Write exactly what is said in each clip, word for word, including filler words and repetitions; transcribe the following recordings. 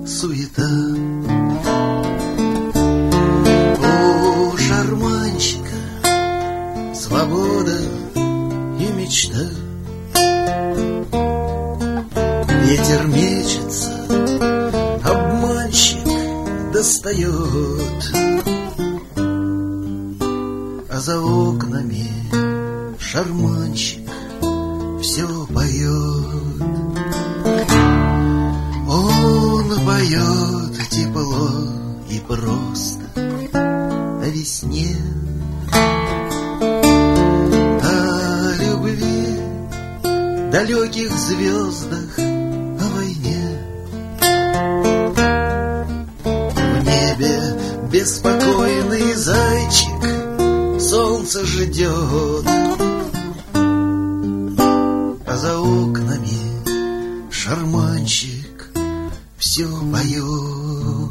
суета. У шарманщика свобода и мечта. Ветер мечется, обманщик достает, а за окнами шарманщик все поет. Он поет тепло и просто о весне, о любви, далеких звездах, о войне. В небе беспокойный зайчик солнце ждет, а за окнами шарманщик все поет.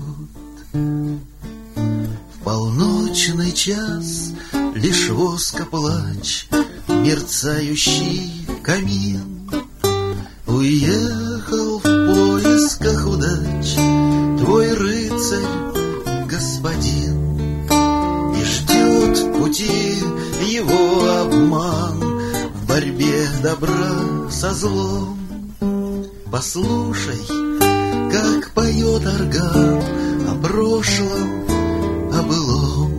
В полночный час лишь воска плач, мерцающий камин. Уехал в поисках удач твой рыцарь, господин, и ждет в пути его обман в борьбе добра со злом. Послушай, как поет орган о прошлом, о былом.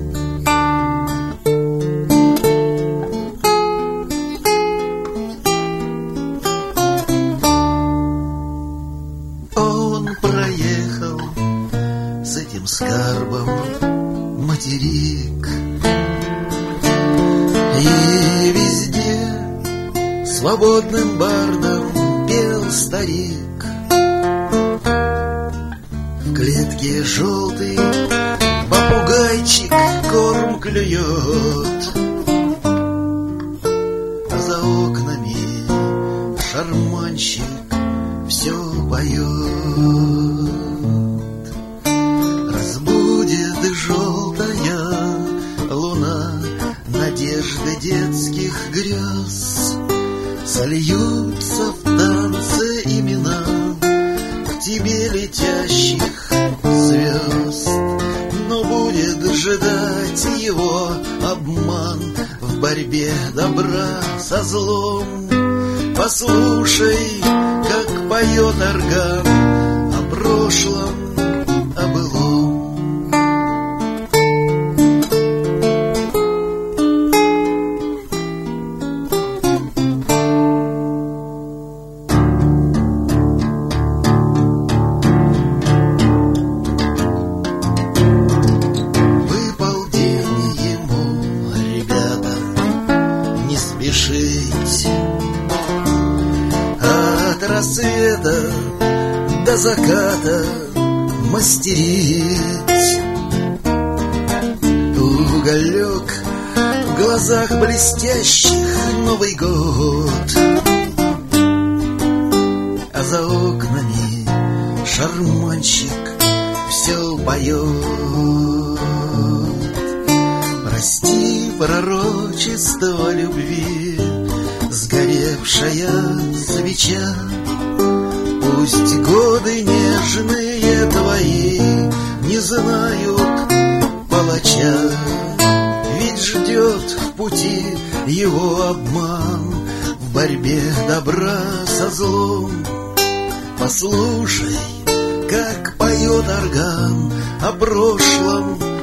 Он проехал с этим скарбом материк, и везде свободным бардом пел старик. В клетке желтый попугайчик корм клюет, а за окнами шарманщик все поет. Разбудит желтая луна надежды детских грез, сольются в танце имена к тебе летящих звезд. Но будет ждать его обман в борьбе добра со злом. Послушай, как поет орган о прошлом, о былом. Выпал день ему, ребята, не спешить. От рассвета до заката мастерить. Уголек в глазах блестящих, Новый год, а за окнами шарманщик все поет. Прости пророчество любви, сгоревшая свеча. Пусть годы нежные твои не знают палача, ведь ждет в пути его обман в борьбе добра со злом. Послушай, как поет орган о прошлом,